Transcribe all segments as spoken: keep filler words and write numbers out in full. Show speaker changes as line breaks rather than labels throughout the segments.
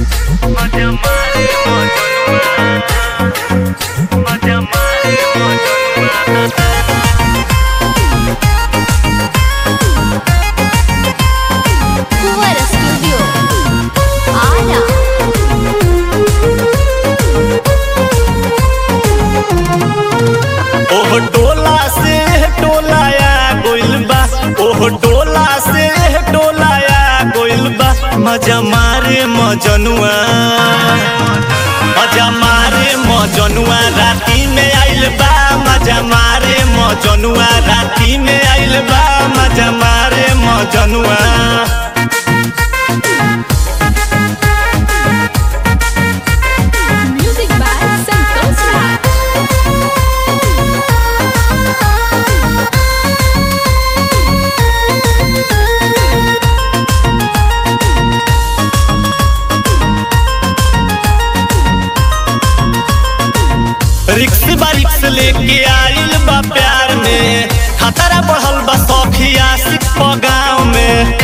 मजा मारे मजनुआ मजा मारे मजनुआ
कुंवर स्टूडियो आरा।
ओह टोला से टोलाया गोइल बा, ओह टोला से टोलाया गोइल बा। मजा मारे मजनुआ मजा मारे मजनुआ राती में आइल बा। मजा मारे मजनुआ राती में आइल बा। मजा मारे मजनुआ
म्यूजिक बाय संतोष राज।
रिक्स बा रिक्स लेके आइल बा प्यार में। खतरा बढ़ल बा सौखिया सिख गाँव में।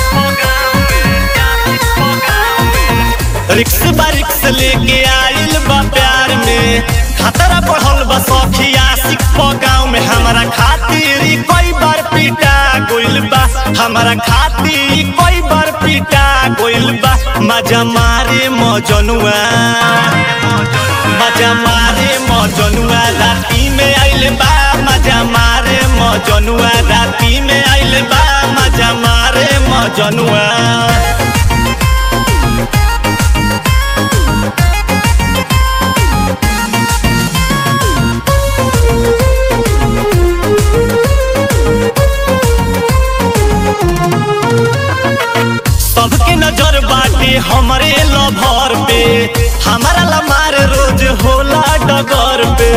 रिक्स बा रिक्स लेके आइल बा प्यार में। खतरा बढ़ल बा सौखिया सिख गाँव में। हमारा खातिर कई बार पीटा गोइल बा, हमारा खातिर कई बार पीटा गोइल बा। मजा मारे मजनुआ मजा मारे मजनुआ राती में आइल बा। मजा मारे मजनुआ राती में आइल बा। मजा मारे मजनुआ सबके नजर बाटे हमरे लभर पे। हमारा लमार रोज होला डगर पे।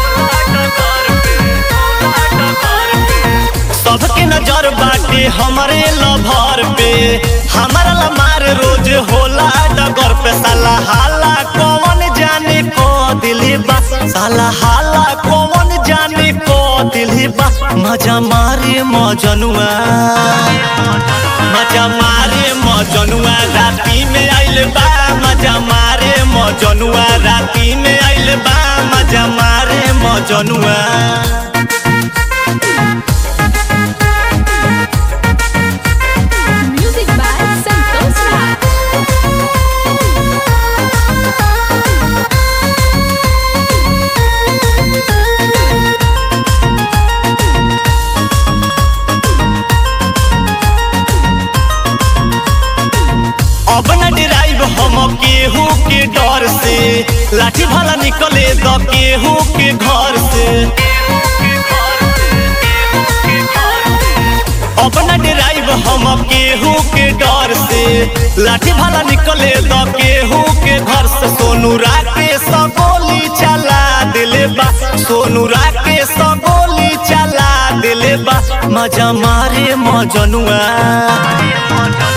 सबके नजर बाटे हमरे लभर पे। हमारा लमार रोज होला डगर पे। साला हाला कौन जाने को दिली बा, साला हाला कौन जाने को दिली बा। मजा मारे मजनुआ मजा मारे मजनुआ राती में आइल बा। मजा मारे मजनुआ राती में आइल बा। मजा मारे मजनुआ
म्यूजिक बाय संतोष राज।
अब न डराइब हम केहू के डर से। लाठी भाला निकले द केहू के घर से। अब न डराइब हम केहू के डर से। लाठी भाला निकले द केहू के घर से। सोनू राकेश गोली चला दिले बा, सोनू राकेश गोली चला दिले बा। मजा मारे मजनुआ